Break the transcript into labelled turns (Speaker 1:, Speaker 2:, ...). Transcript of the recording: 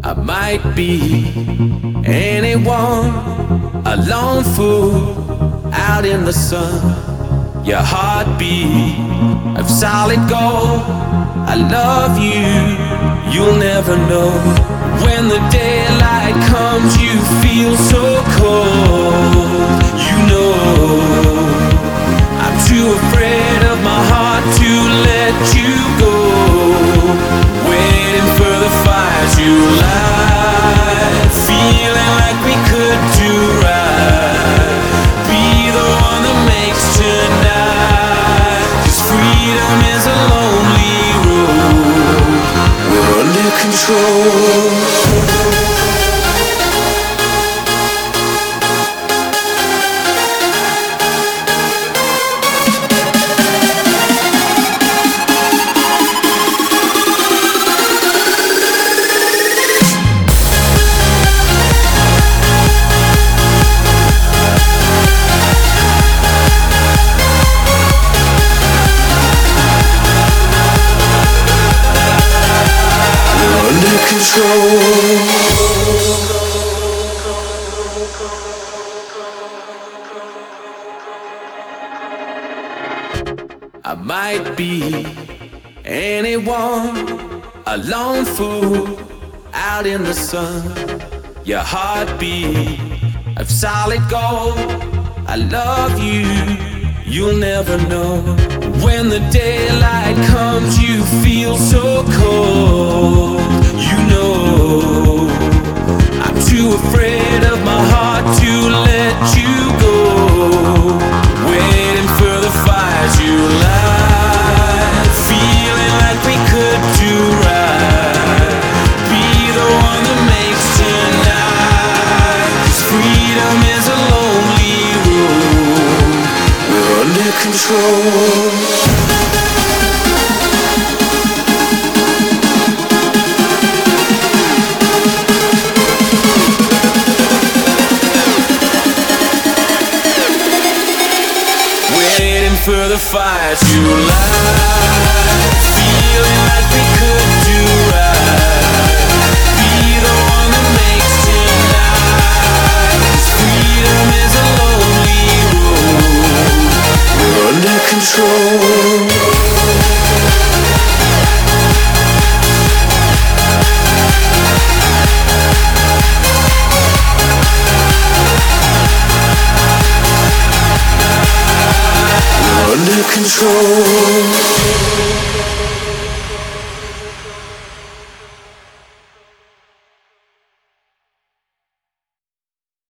Speaker 1: I might be anyone, a lone fool out in the sun. Your heartbeat of solid gold. I love you, you'll never know. When the daylight comes, you feel so cold. You know, I'm too afraid of my heart to let you go. Waiting for the fires you light, feeling like we could do right. Be the one that makes tonight. 'Cause freedom is a lonely road. We're under control. I might be anyone, a lone fool out in the sun. Your heartbeat of solid gold. I love you, you'll never know. When the daylight comes, you feel so cold. You know, I'm too afraid of my heart to let you go. Waiting for the fires you light, feeling like we could do right. Be the one that makes tonight. 'Cause freedom is a lonely road. We're under control. For the fires you light, feeling like we could do right. Be the one that makes tonight. 'Cause freedom is a lonely road. We're under control. Under control.